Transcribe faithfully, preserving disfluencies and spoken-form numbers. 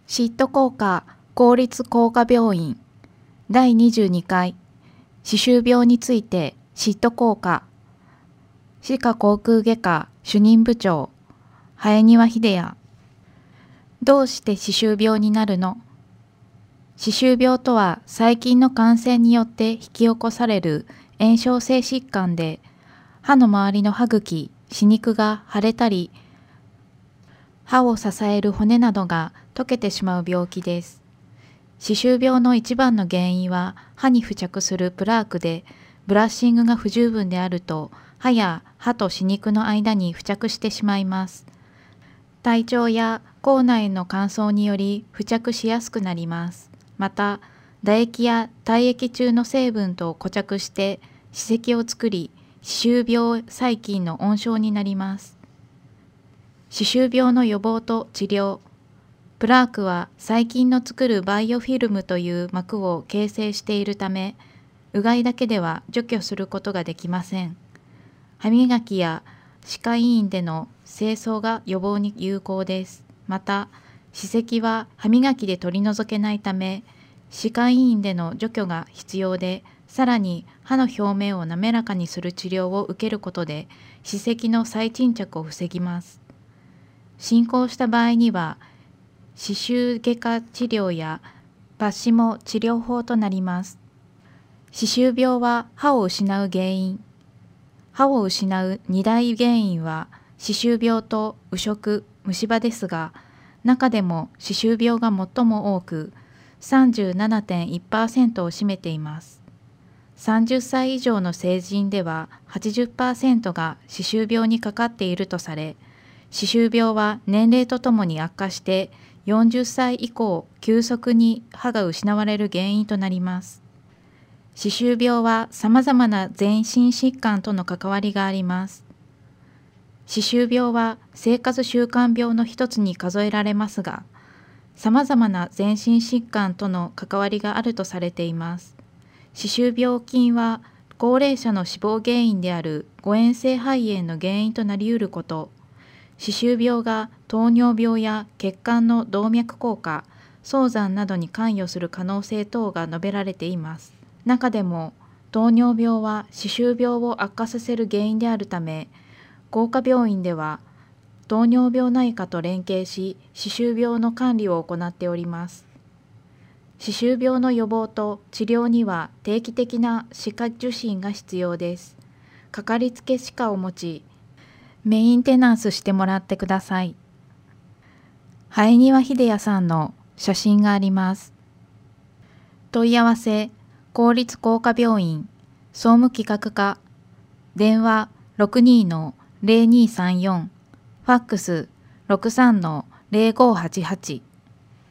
シット工科公立工科病院だいにじゅうにかい歯周病についてシット工科歯科口腔外科主任部長早庭秀也。どうして歯周病になるの？歯周病とは細菌の感染によって引き起こされる炎症性疾患で、歯の周りの歯茎、歯肉が腫れたり、歯を支える骨などが溶けてしまう病気です。歯周病の一番の原因は歯に付着するプラークで、ブラッシングが不十分であると歯や歯と歯肉の間に付着してしまいます。体調や口内の乾燥により付着しやすくなります。また、唾液や体液中の成分と固着して歯石を作り、歯周病細菌の温床になります。歯周病の予防と治療。プラークは細菌の作るバイオフィルムという膜を形成しているため、うがいだけでは除去することができません。歯磨きや歯科医院での清掃が予防に有効です。また、歯石は歯磨きで取り除けないため、歯科医院での除去が必要で、さらに歯の表面を滑らかにする治療を受けることで、歯石の再沈着を防ぎます。進行した場合には、歯周外科治療や抜歯も治療法となります。歯周病は歯を失う原因。歯を失う二大原因は歯周病と右食、虫歯ですが、中でも歯周病が最も多く さんじゅうななてんいちパーセント を占めています。さんじゅっさい以上の成人では はちじゅっパーセント が歯周病にかかっているとされ、歯周病は年齢とともに悪化してよんじゅっさい以降、急速に歯が失われる原因となります。歯周病はさまざまな全身疾患との関わりがあります。歯周病は生活習慣病の一つに数えられますが、さまざまな全身疾患との関わりがあるとされています。歯周病菌は高齢者の死亡原因である誤嚥性肺炎の原因となりうること、歯周病が糖尿病や血管の動脈硬化、早産などに関与する可能性等が述べられています。中でも糖尿病は歯周病を悪化させる原因であるため、工科病院では糖尿病内科と連携し、歯周病の管理を行っております。歯周病の予防と治療には定期的な歯科受診が必要です。かかりつけ歯科を持ち、メインテナンスしてもらってください。早庭秀也さんの写真があります。問い合わせ、公立工科病院、総務企画課、電話 ろくにーのゼロにーさんよん、ファックス ろくさんのゼロごはちはち。